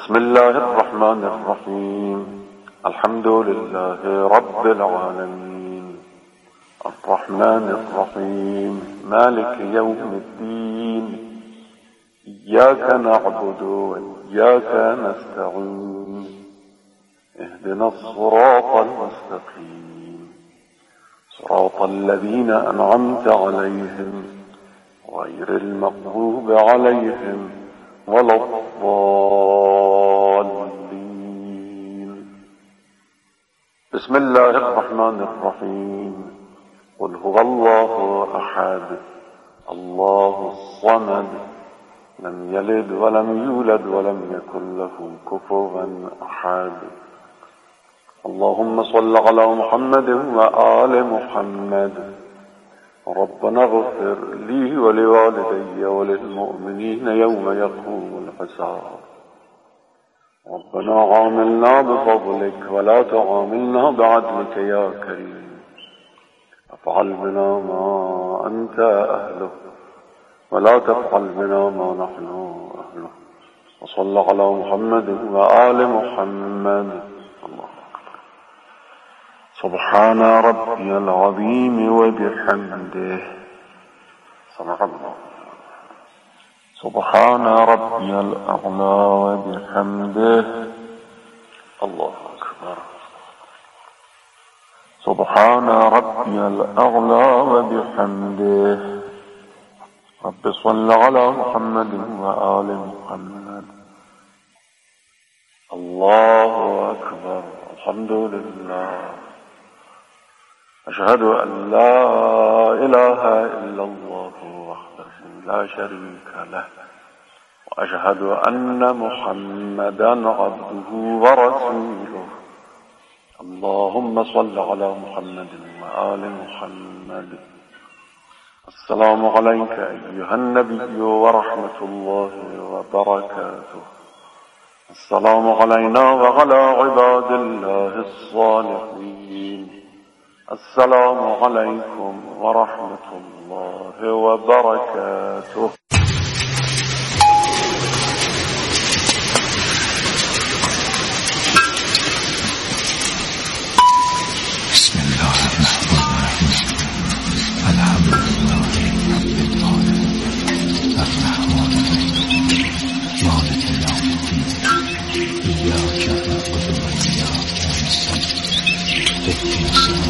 بسم الله الرحمن الرحيم. الحمد لله رب العالمين الرحمن الرحيم مالك يوم الدين إياك نعبد وإياك نستعين اهدنا الصراط المستقيم صراط الذين أنعمت عليهم غير المغضوب عليهم ولا الضالين. بسم الله الرحمن الرحيم. قل هو الله أحد الله الصمد لم يلد ولم يولد ولم يكن له كفوا أحد. اللهم صل على محمد وآل محمد. ربنا اغفر لي ولوالدي وللمؤمنين يوم يقوم الحساب. ربنا عاملنا بفضلك ولا تعاملنا بعدلك يا كريم. افعل بنا ما أنت أهله ولا تفعل بنا ما نحن أهله. وصل على محمد وآل محمد. الله سبحان ربي العظيم وبحمده. صدق الله. سبحان ربي الأعلى وبحمده. الله أكبر. سبحان ربي الأعلى وبحمده. رب صل على محمد وآل محمد. الله أكبر. الحمد لله. أشهد أن لا إله إلا الله وحده لا شريك له وأشهد أن محمدا عبده ورسوله. اللهم صل على محمد وآل محمد. السلام عليك أيها النبي ورحمة الله وبركاته. السلام علينا وعلى عباد الله الصالحين. السلام عليكم ورحمة الله وبركاته. بسم الله الرحمن الرحيم. الحمد لله رب العالمين الرحمن الرحيم مالك يوم الدين إياك نعبد وإياك نستعين اهدنا الصراط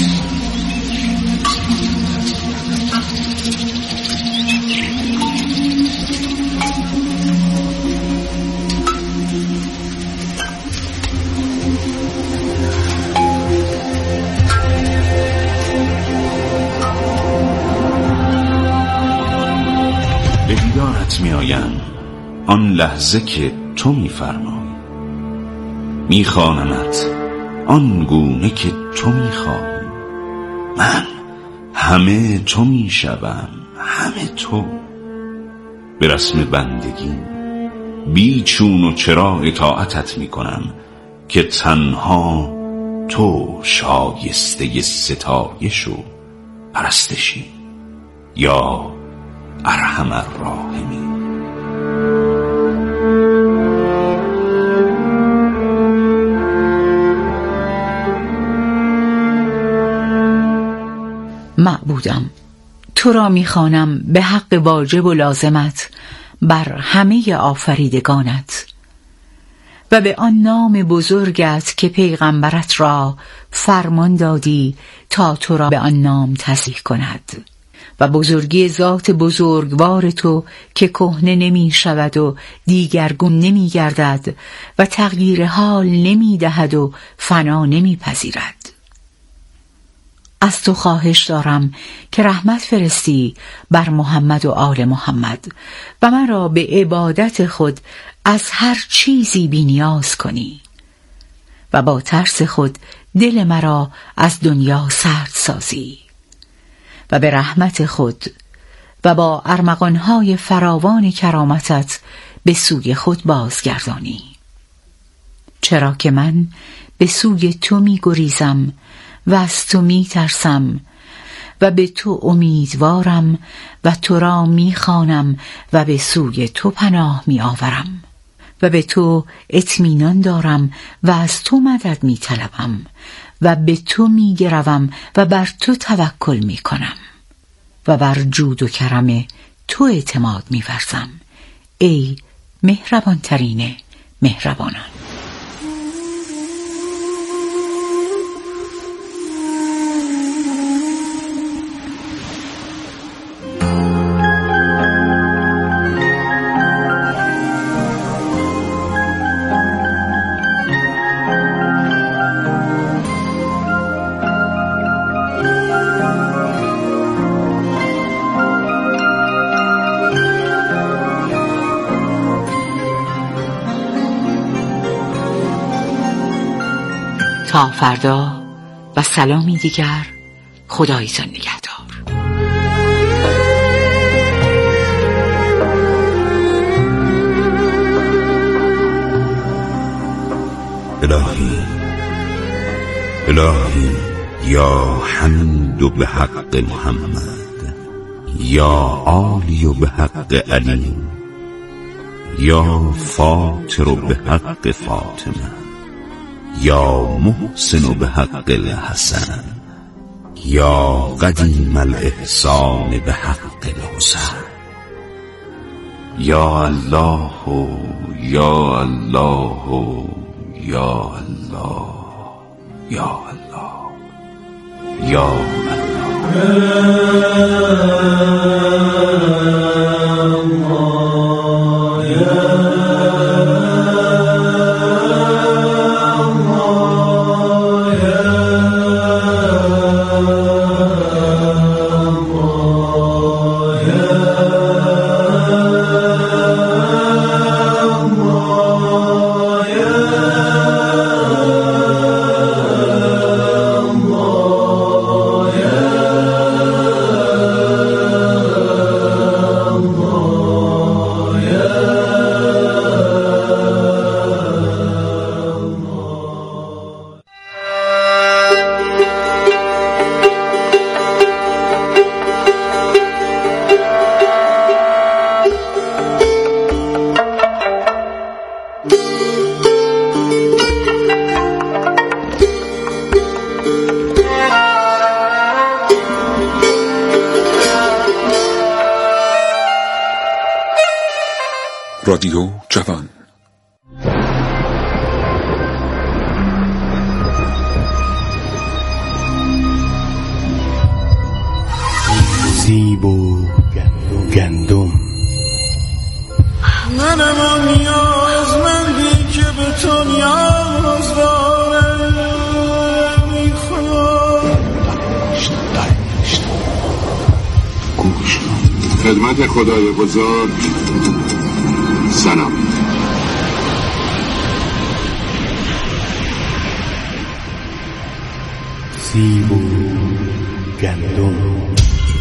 به دیدارت می آیم آن لحظه که تو می فرمایی، می خوانمت آن گونه که تو می خواهی. من همه تو می شوم، همه تو. به رسم بندگی بی چون و چرا اطاعتت می کنم که تنها تو شایسته ستایش و پرستشی یا ارحم الراحمین. معبودم، تو را می‌خوانم به حق واجب و لازمت بر همه آفریدگانت و به آن نام بزرگت که پیغمبرت را فرمان دادی تا تو را به آن نام تصدیق کند و بزرگی ذات بزرگوار تو که کهنه نمی شود و دیگرگون نمی گردد و تغییر حال نمی دهد و فنا نمی پذیرد. از تو خواهش دارم که رحمت فرستی بر محمد و آل محمد و من را به عبادت خود از هر چیزی بی‌نیاز کنی و با ترس خود دل مرا از دنیا سرد سازی و به رحمت خود و با ارمغانهای فراوان کرامتت به سوی خود بازگردانی. چرا که من به سوی تو می گریزم و از تو می ترسم و به تو امیدوارم و تو را می خوانم و به سوی تو پناه می آورم و به تو اطمینان دارم و از تو مدد می طلبم و به تو می گروم و بر تو توکل می کنم و بر جود و کرم تو اعتماد می ورزم ای مهربان ترین مهربانان. تا فردا و سلامی دیگر، خدایتان نگهدار. الهی یا حمید به حق محمد، یا عالی به حق علی، یا فاطر به حق فاطمه، یا محسن به حق الحسن، یا قدیم الاحسان به حق الحسن. یا الله یا الله یا الله یا الله یا رادیو جوان. سیب و گندم. منم اون نیازمندی که به تو نیاز دارم. میخوام گوش خدمت خدای بزرگ سلام. سیب و گندم.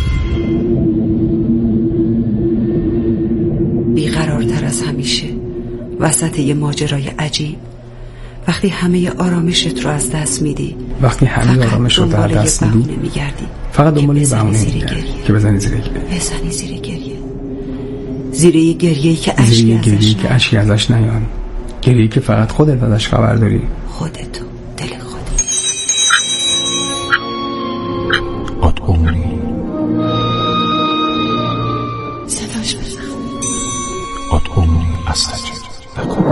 بیقرارتر از همیشه وسط یه ماجرای عجیب، وقتی همه آرامشت رو از دست میدی، وقتی همه آرامش رو از دست میدی، فقط دنبال یه بهونه میگردی که بزنی زیر گریه. بزنی زیر گریه، زیر یه گریه‌ای که اشکی ازش نیان، گریه‌ای که فقط خودت ازش خبر داری. خودتو، دل خودت. ادعونی صداش بزن. ادعونی استجب لکم.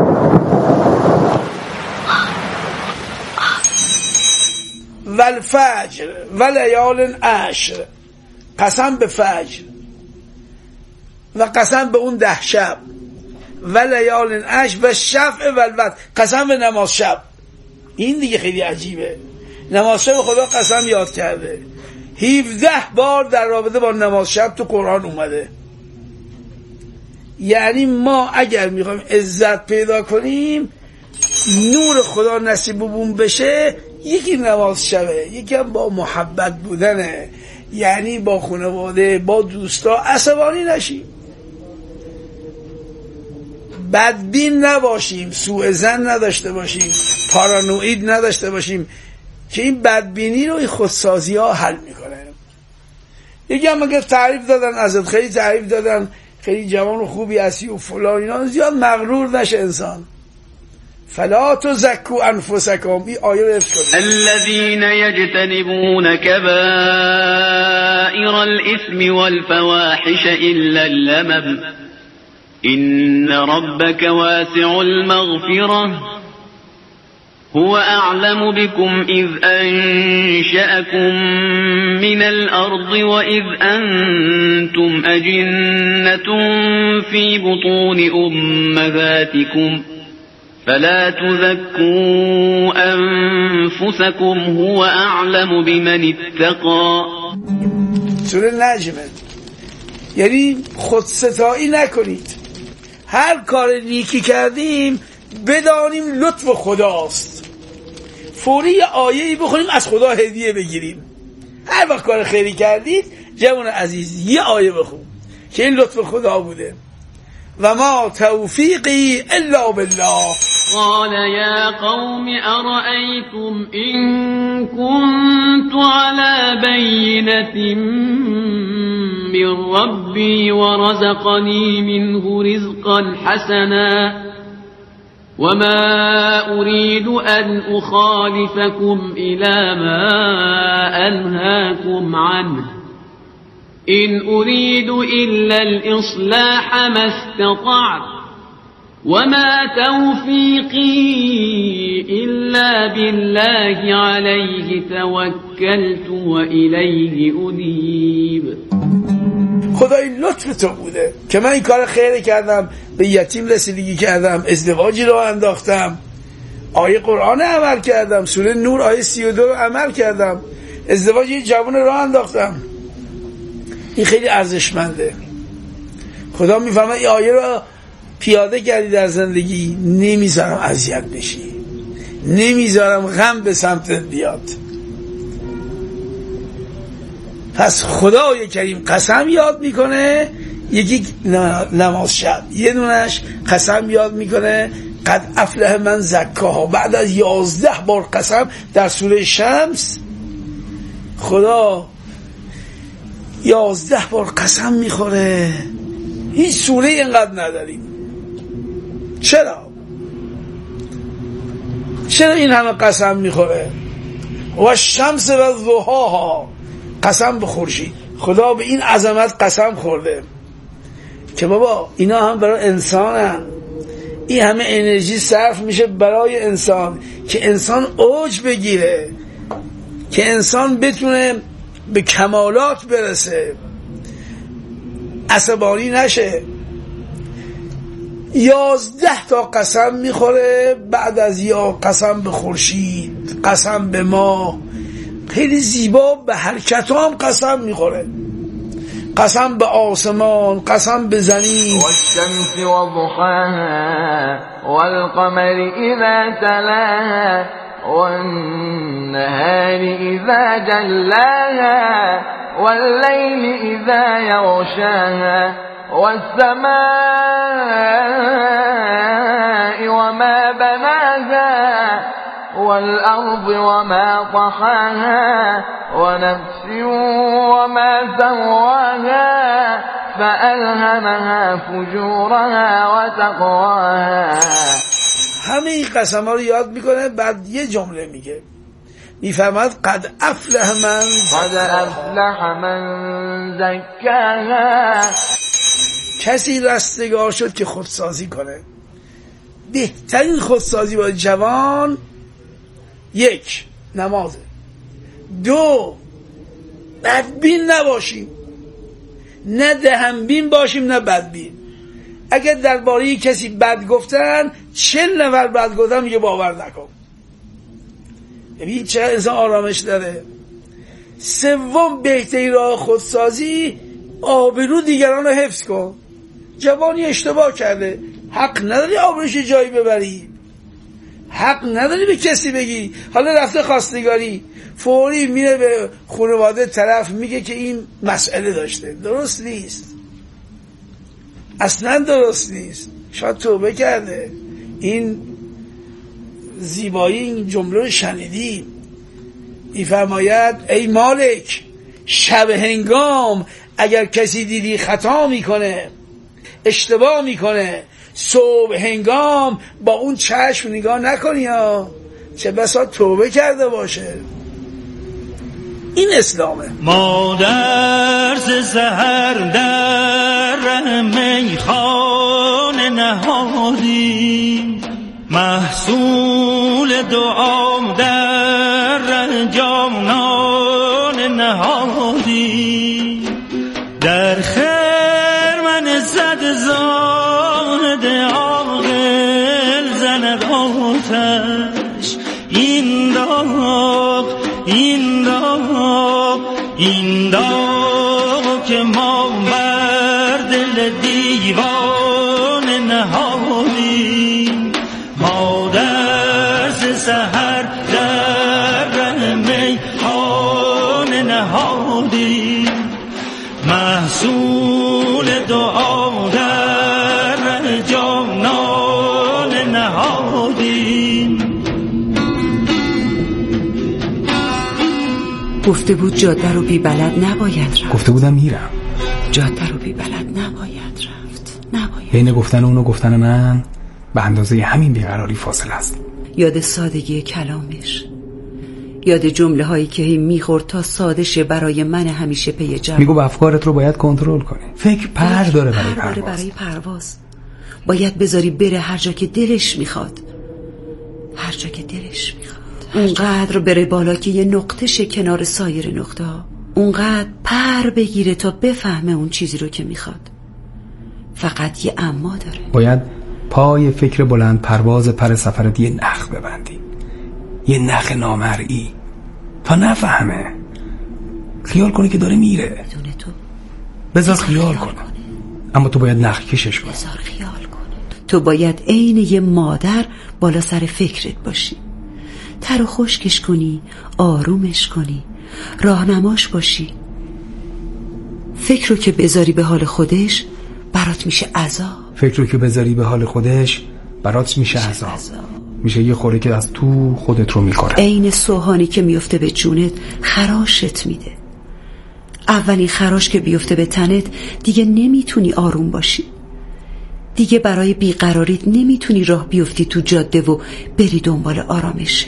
والفجر ولیال عشر، قسم به فجر و قسم به اون 10 شب، ولیال عشر و شفع و الوتر، قسم به نماز شب. این دیگه خیلی عجیبه. نماز شب خدا قسم یاد کرده، 17 بار در رابطه با نماز شب تو قرآن اومده. یعنی ما اگر میخوایم عزت پیدا کنیم، نور خدا نصیبمون بشه، یکی نماز شبه، یکی هم با محبت بودنه، یعنی با خانواده، با دوستا عصبانی نشیم، بدبین نباشیم، سوء ظن نداشته باشیم، پارانوید نداشته باشیم که این بدبینی رو این خودسازی ها حل میکنه. یکی هم اگر تعریف دادن ازت، خیلی تعریف دادن خیلی جوان و خوبی هستی و فلان اینا، زیاد مغرور نشه انسان. فلا تزکوا انفسکم، این آیه رو حفظ کنید. الذين يجتنبون كبائر الإثم والفواحش إلا اللمم إن ربك واسع المغفرة هو أعلم بكم إذ أنشأكم من الأرض وإذ أنتم أجنة في بطون أمهاتكم فلا تزكوا أنفسكم هو أعلم بمن اتقى. سوره نجمه، یعنی خودستایی نکنید. هر کار نیکی کردیم بدانیم لطف خداست، فوری یه آیه‌ای بخونیم از خدا هدیه بگیریم. هر وقت کار خیری کردید جوان عزیز یه آیه بخون که این لطف خدا بوده. و ما توفیقی الا بالله. قال يا قوم أرأيتم إن كنت على بينة من ربي ورزقني منه رزقا حسنا وما أريد أن أخالفكم إلى ما أنهاكم عنه إن أريد إلا الإصلاح ما استطعت وما توفيقي إلا بالله عليه توكلت وإليه أنيب. خدای لطف تو بوده که من این کار خیری کردم، به یتیم رسیدگی کردم، ازدواجی رو انداختم، آیه قرآن عمل کردم، سوره نور آیه 32 رو عمل کردم، ازدواج یه جوان رو انداختم. این خیلی ارزشمنده. خدا میفهمه این آیه رو پیاده کردی در زندگی، نمیذارم اذیت بشی، نمیذارم غم به سمتت بیاد. پس خدای کریم قسم یاد میکنه، یکی نماز شب، یه دونش قسم یاد میکنه قد افلح من زکاها. بعد از 11 بار قسم در سوره شمس خدا 11 بار قسم میخوره. هیچ سوره اینقدر نداریم. چرا این همه قسم میخوره؟ و شمس و ضحاها، قسم به خورشید. خدا به این عظمت قسم خورده که بابا اینا هم برای انسانن، این همه انرژی صرف میشه برای انسان که انسان اوج بگیره، که انسان بتونه به کمالات برسه، عصبانی نشه. 11 تا قسم میخوره بعد از یا قسم به خورشید، قسم به ما، خیلی زیبا به حرکت هم قسم میخوره، قسم به آسمان، قسم به زمین. والشمس وضحاها والقمر اذا تلاها والنهار اذا جلاها والليل اذا يغشاها والسماء وما بناها والأرض وما طحاها ونفس وما سواها فألهمها فجورها وتقواها. همه این قسم ها رو یاد میکنه، بعد یه جمله میگه، میفهمد قد افلح من زکاها. کسی رستگار شد که خودسازی کنه. بهترین خودسازی با جوان 1 نمازه، 2 بدبین نباشیم، نه دهنبین باشیم نه بدبین. اگر درباره کسی بد گفتن 40 نفر بد گفتن میگه باور نکن. ببین چه انسان آرامش داره. 3 بهترین راه خودسازی آبرو دیگران رو حفظ کن. جوانی اشتباه کرده، حق نداری آبروش جایی ببری، حق نداری به کسی بگی. حالا رفته خواستگاری، فوری میره به خانواده طرف میگه که این مسئله داشته. درست نیست، اصلا درست نیست. شاید توبه کرده. این زیبایی این جمله رو شنیدی. میفرماید ای مالک، شب هنگام اگر کسی دیدی خطا میکنه اشتباه میکنه صبح هنگام با اون چشم نگاه نکنی ها، چه بسا توبه کرده باشه. این اسلامه. ما در سحر در میخانه نهادیم، محصول دعام در جانان نهادیم، در خرمن زد زاهد عاقل زند آتش، این داغ این داغ این داغ که ما بر دل دیوان نهادیم. ما در سحر در میخانه نهادیم، محصول دعا در جانان نهادیم. گفته بود جاده رو بی بلد نباید رفت. گفته بودم میرم. جاده رو بی بلد نباید رفت. نباید. بین گفتن اون و گفتن من به اندازه همین بیقراری فاصله است. یاد سادگی کلامش، یاد جمله هایی که میخورد تا ساده شه برای من همیشه پی جواب. میگو افکارت رو باید کنترل کنی. فکر پر داره برای پرواز. باید بذاری بره هر جا که دلش میخواد. هر جا که دلش میخواد. اونقدر بره بالا که یه نقطه شه کنار سایر نقطه ها. اونقدر پر بگیره تا بفهمه اون چیزی رو که میخواد. فقط یه اما داره. باید پای فکر بلند پرواز پر سفرت یه نخ ببندی، یه نخ نامرئی، تا نفهمه. خیال کنه که داره میره. بدون تو بذار خیال کنه. اما تو باید نخ کشش کنی. بذار خیال کنه. تو باید عین یه مادر بالا سر فکرت باشی، تر و خشکش کنی، آرومش کنی، راهنماش باشی. فکر رو که بذاری به حال خودش برات میشه عذاب. فکر رو که بذاری به حال خودش برات میشه عذاب. میشه یه خوره که از تو خودت رو میخوره. عین سوهانی که میفته به جونت خراشت میده. اولین خراش که بیفته به تنت دیگه نمیتونی آروم باشی. دیگه برای بیقراریت نمیتونی راه بیفتی تو جاده و بری دنبال آرامشت.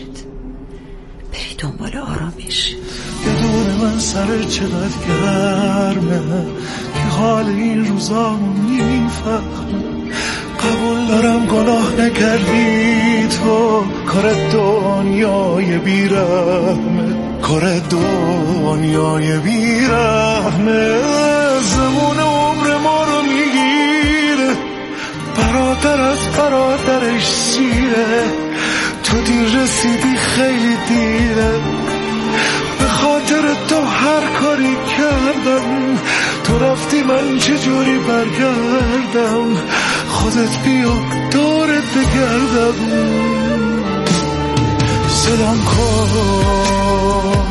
بری دنبال آرامش. بدون من سر چقدر گرمه که حال این روزا میفهمه. قبول دارم گناه نکردی تو، کار دنیای بیرحمه، کار دنیای بیرحمه. زمان عمر ما رو میگیره، برادر از برادرش سیره. تو دیر رسیدی خیلی دیره، به خاطر تو هر کاری کردم. تو رفتی من چجوری برگردم؟ خودت بیا دورت بگردم. صدام کن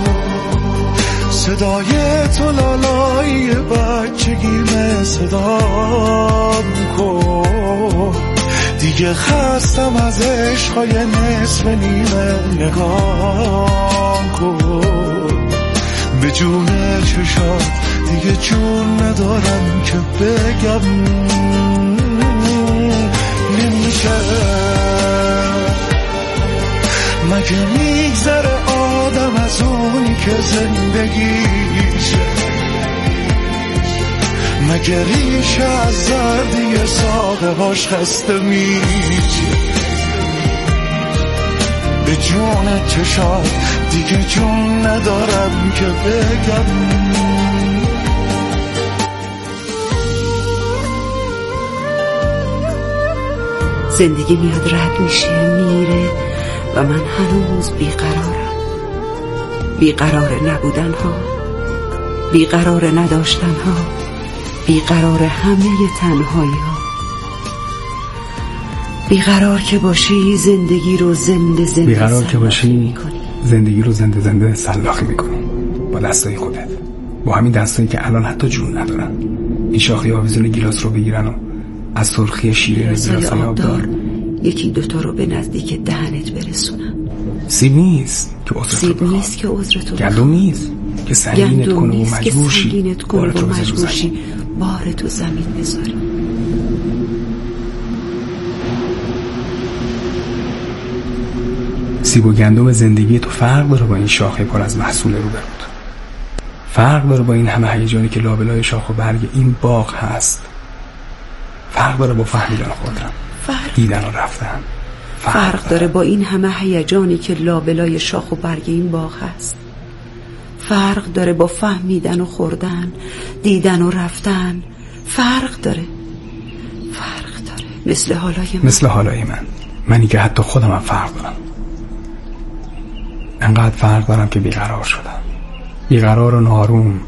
صدای تو، لالایی بچگیمه. صدام کن دیگه خستم از عشقای نصف نیمه. نگاه کن به جون چشات، دیگه جون ندارم که بگم. نمیشه مگه میگذره آدم از اونی که زندگیشه؟ مگه ریشه از زردی ساقه هاش خسته میشه؟ به جون چشات دیگه جون ندارم که بگم. زندگی میاد رد میشه میره و من هنوز بیقرارم. بیقرار نبودن ها، بیقرار نداشتن ها، بیقرار همه تنهایی ها. بیقرار که باشی زندگی رو زنده زنده بیقرار که باشی زندگی رو زنده زنده سلاخی میکنی با دستای خودت، با همین دستایی که الان حتی جون ندارن. این شاخه آویزون گیلاس رو بگیرن و از سرخی شیرین گیلاس آبدار یکی دوتا رو به نزدیک دهنت برسونن. سیب نیست که عذرتو گندم نیست که سنگینت کنه و مجبور شی بارتو زمین بذاری. سیب و گندم زندگی تو فرق داره با این شاخه پر از محصول روبرود. فرق داره با این همه هیجانی که لابلای شاخ و برگ این باغ هست. فرق داره با فهمیدن خودم، دیدن و رفتن. فرق داره با این همه هیجانی که لابلای شاخ و برگ این باغ هست. فرق داره با فهمیدن و خوردن، دیدن و رفتن. فرق داره. مثل حالای من. منی که حتی خودم هم فرق دارم. انقدر فرق دارم که بیقرار شدم. بیقرار و ناآروم.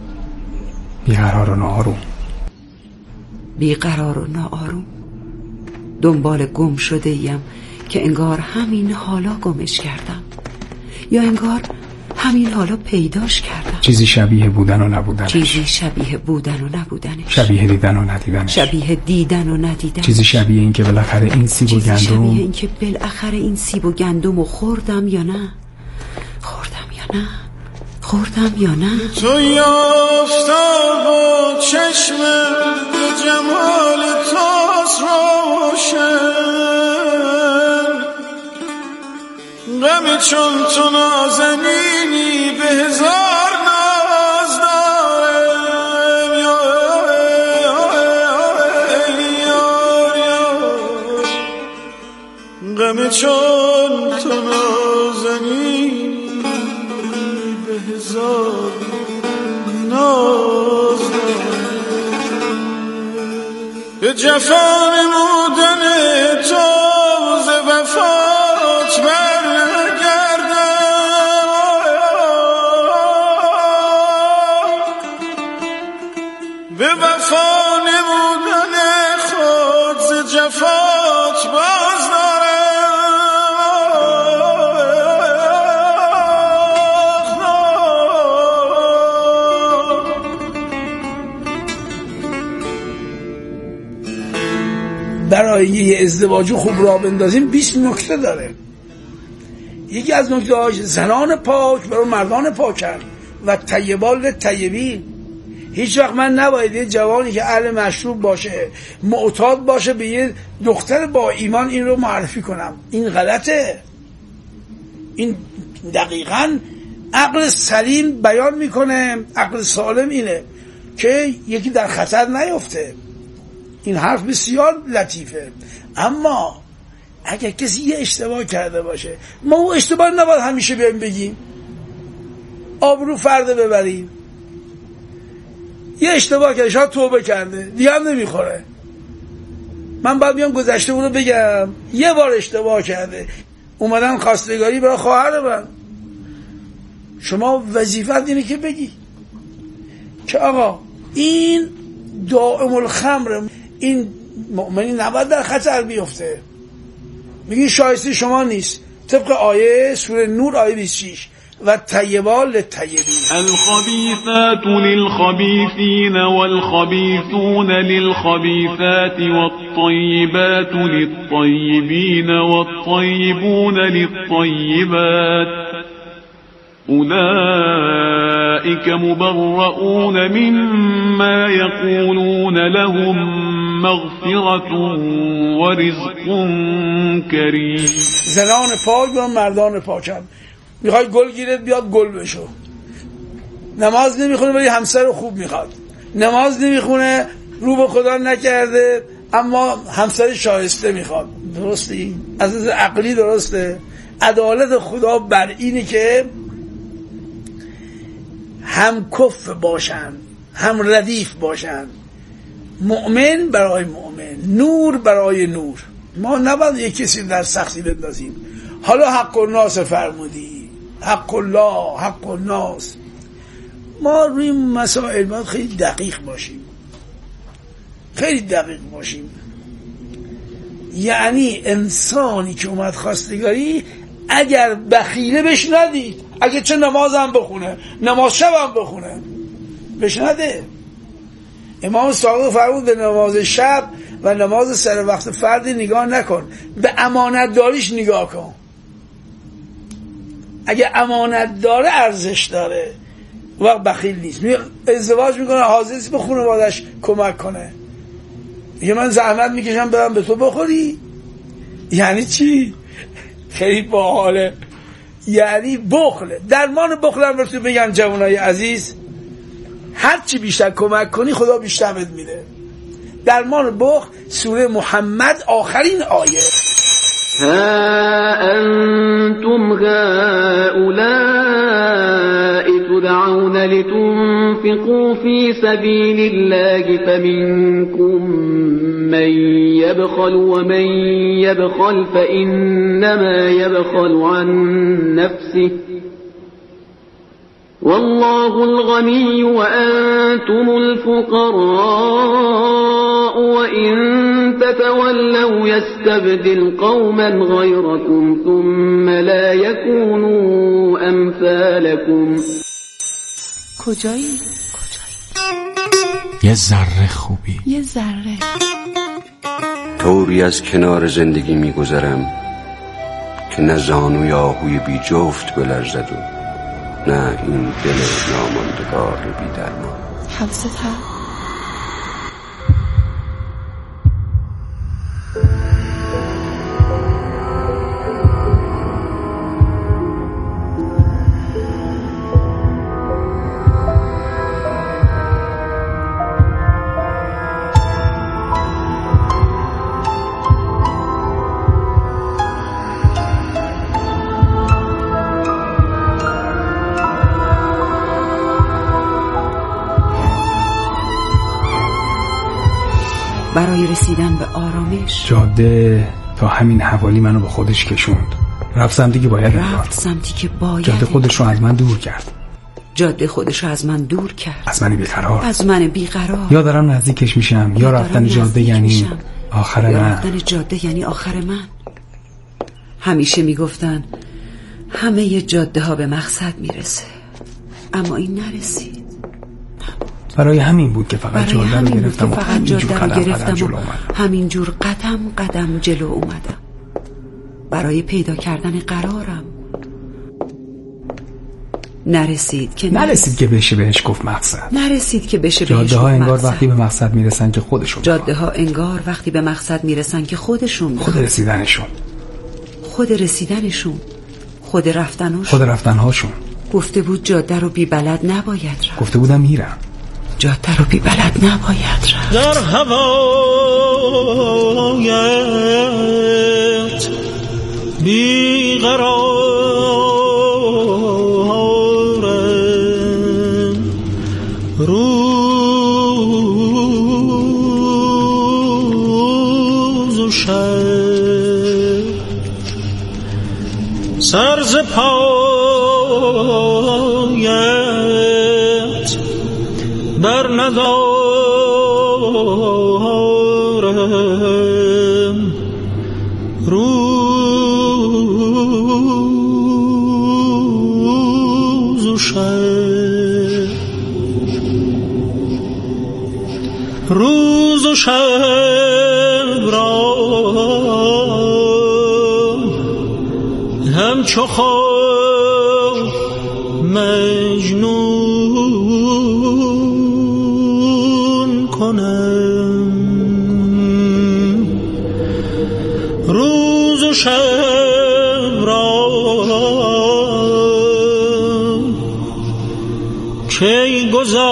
دنبال گم شده ایم که انگار همین حالا گمش کردم، یا انگار همین حالا پیداش کردم. چیزی شبیه بودن و نبودنش. شبیه دیدن و ندیدنش. چیزی شبیه این که بالاخره این سیب و گندم و خوردم یا نه. تو یافتم با چشم جمال تاس روشن، غم چون تو نازنینی به هزار ناز دارم. غم چون تو نازنینی به هزار ناز دارم. به جفا نمودن تو ز وفات به وفا نمودن خود ز جفات باز برای یه ازدواج خوب راه بندازیم 20 نکته داره. یکی از نکته‌هاش زنان پاک برای مردان پاکن و طیبان طیبین. هیچ وقت من نباید یه جوانی که اهل مشروب باشه، معتاد باشه، به یه دختر با ایمان این رو معرفی کنم. این غلطه. این دقیقاً عقل سلیم بیان میکنه، عقل سالم اینه که یکی در خطر نیفته. این حرف بسیار لطیفه. اما اگر کسی یه اشتباه کرده باشه، ما اون اشتباه نباید همیشه بیایم بگیم، آبرو فرد ببریم. یه اشتباه کرده، شاید توبه کرده، دیگه هم نمیخوره. من باید بیام گذشته اونو بگم یه بار اشتباه کرده، اومدن خواستگاری برای خواهر من. شما وظیفت اینه که بگی که آقا این دائم الخمر، این مؤمنی نباید در خطر بیفته. میگی شایسته شما نیست، طبق آیه سوره نور آیه 26 و طیبان للطیبین. الخبیثات للخبیثین والخبیثون للخبیثات والطیبات للطیبین والطیبون للطیبات أولئك مبرؤون مما يقولون لهم مغفرة ورزق كريم. زنان پاک و مردان پاکن. میخوای گل گیرت بیاد گل بشو. نماز نمیخونه ولی همسر خوب میخواد. نماز نمیخونه، رو به خدا نکرده اما همسر شایسته میخواد. درستی؟ از نظر عقلی درسته. عدالت خدا بر اینه که هم کف باشن، هم ردیف باشن. مؤمن برای مؤمن، نور برای نور. ما نباید یک کسی در سختی بندازیم. حالا حق الناس فرمودی، حق الله، حق الناس. ما روی مسائل باید خیلی دقیق باشیم. یعنی انسانی که اومد خواستگاری اگر بخیله بهش ندید، اگه چه نمازم بخونه، نماز شبم بخونه، بهش نده. امام صادق فرمود به نماز شب و نماز سر وقت فرد نگاه نکن، به امانت داریش نگاه کن. اگه امانت داره ارزش داره، وقت بخیل نیست. ازدواج میکنه حاضر به خانواده‌اش کمک کنه. میگه من زحمت میکشم برم به تو بخوری. یعنی چی؟ خیلی باحاله. یعنی بخل، درمان بخل هم برسون بگن جوانای عزیز، هرچی بیشتر کمک کنی خدا بیشتر بهت میده. درمان بخل سوره محمد آخرین آیه. ها أنتم هؤلاء تدعون لتنفقوا في سبيل الله فمنكم من يبخل ومن يبخل فإنما يبخل عن نفسه والله الغني وأنتم الفقراء وإن تتولوا يستبدل قوما غيركم ثم لا يكونوا أمثالكم. کجایی؟ یه ذره خوبی، یه ذره. طوری از کنار زندگی میگذرم که نه زانوی آهوی بی جفت بلرزد و نه این دل ناماندگار بی درمان. حوست هست؟ برای رسیدن به آرامش جاده تا همین حوالی منو به خودش کشوند. رفت سمتی که باید جاده خودش رو از من دور کرد. جاده خودش رو از من دور کرد. از من بیقرار. از من بیقرار. یا دارم نزدیکش میشم یا رفتن جاده یعنی آخر من. رفتن جاده یعنی آخر من. همیشه میگفتن همه جاده ها به مقصد میرسه، اما این نرسید. برای همین بود که فقط جاده رو گرفتم و همینجور قدم قدم جلو اومدم برای پیدا کردن قرارم. نرسید که بشه بهش گفت مقصد. نرسید که بشه بهش جاده ها انگار وقتی به مقصد میرسن که خودشون. جاده ها انگار وقتی به مقصد میرسن که خودشون. خود رسیدنشون. خود رفتنهاشون. گفته بود جاده رو بی بلد نباید رفت. گفته بودم میرم. جاده رو بی بلد نباید رفت. در هوایت بی قرارم روز و شب سر ز پایت بر ندارم روز و شب را همچو خواب مجنون کنم. روز و شب را کی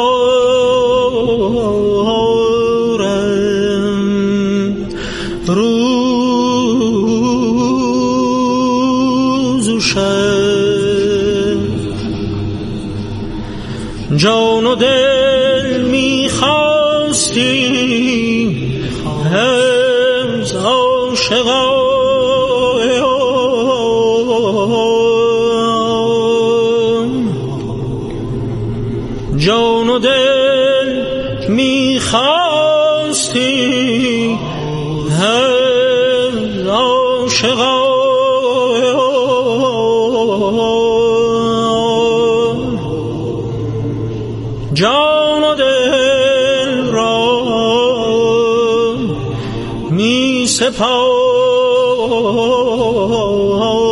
گذارم روز و شب. جان و دل می‌خواستی از عاشقان، جان و دل می‌خواستی از عاشقان، جان و دل را می سپارم